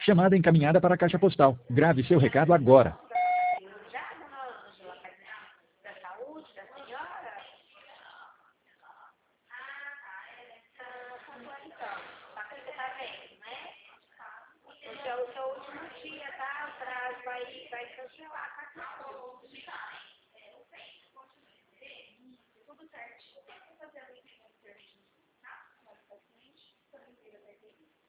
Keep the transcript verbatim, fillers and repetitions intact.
Chamada encaminhada para a caixa postal. Grave seu recado agora. Já, dona Ângela, da saúde da senhora? Ah, tá. É, então, tá que você tá vendo, né? O seu, o seu último dia, tá? O prazo vai, vai cancelar a carta. Tudo certo. Fazer a leitura do serviço, tá? Mas paciente, também teve a